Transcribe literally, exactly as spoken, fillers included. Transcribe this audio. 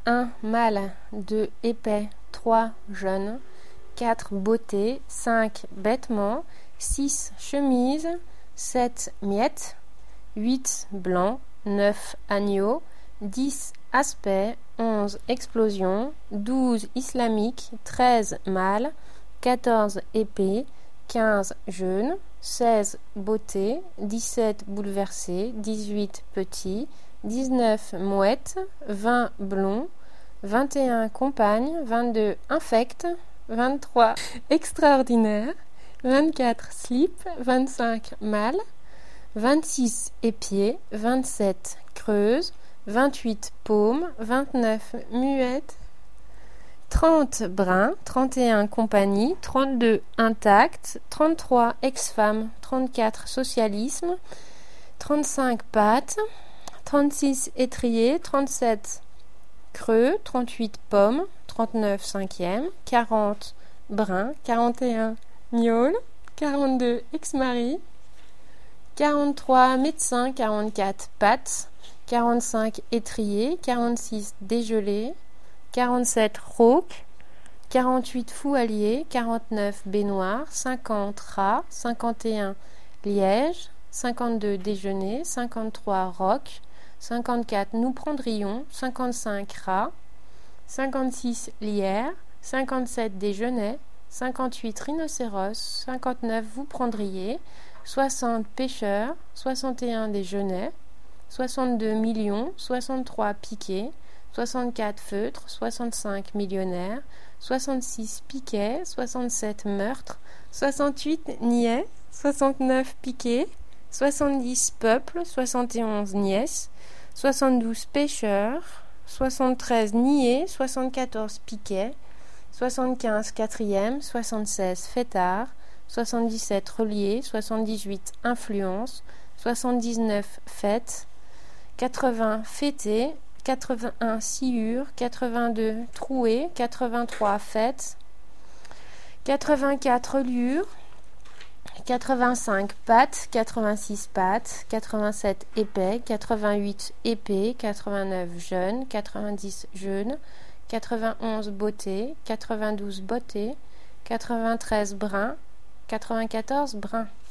un mâle, deux épais, trois jeunes, quatre beauté, cinq bêtements, six chemises, sept miettes, huit blancs, neuf agneaux, dix aspect, onze explosion, douze islamique, treize mâles, quatorze épée, quinze jeunes, seize beauté, dix-sept bouleversés, dix-huit petits, dix-neuf mouettes, vingt blonds, vingt et un compagnes, vingt-deux infects, vingt-trois extraordinaires, vingt-quatre slips, vingt-cinq mâles, vingt-six épiers, vingt-sept creuses, vingt-huit paumes, vingt-neuf muettes, trente bruns, trente et un compagnies, trente-deux intacts, trente-trois ex-femmes, trente-quatre socialisme, trente-cinq pâtes, trente-six étriers, trente-sept creux, trente-huit pommes, trente-neuf cinquièmes, quarante bruns, quarante et un gnôles, quarante-deux ex-maris, quarante-trois médecins, quarante-quatre pâtes, quarante-cinq étriers, quarante-six dégelés, quarante-sept rauques, quarante-huit foualiers, quarante-neuf baignoires, cinquante rats, cinquante et un lièges, cinquante-deux déjeuners, cinquante-trois rocs, cinquante-quatre nous prendrions, cinquante-cinq rats, cinquante-six lierres, cinquante-sept déjeuners, cinquante-huit rhinocéros, cinquante-neuf vous prendriez, soixante pêcheurs, soixante et un déjeuners, soixante-deux millions, soixante-trois piquets, soixante-quatre feutres, soixante-cinq millionnaires, soixante-six piquets, soixante-sept meurtres, soixante-huit niais, soixante-neuf piquets, soixante-dix peuples, soixante et onze nièces, soixante-douze pêcheurs, soixante-treize niais, soixante-quatorze piquets, soixante-quinze quatrièmes, soixante-seize fêtards, soixante-dix-sept reliés, soixante-dix-huit influences, soixante-dix-neuf fêtes, quatre-vingts fêtés, quatre-vingt-un sciures, quatre-vingt-deux trouées, quatre-vingt-trois fêtes, quatre-vingt-quatre liures, quatre-vingt-cinq pâtes, quatre-vingt-six pâtes, quatre-vingt-sept épais, quatre-vingt-huit épées, quatre-vingt-neuf jeunes, quatre-vingt-dix jeunes, quatre-vingt-onze beautés, quatre-vingt-douze beautés, quatre-vingt-treize bruns, quatre-vingt-quatorze bruns.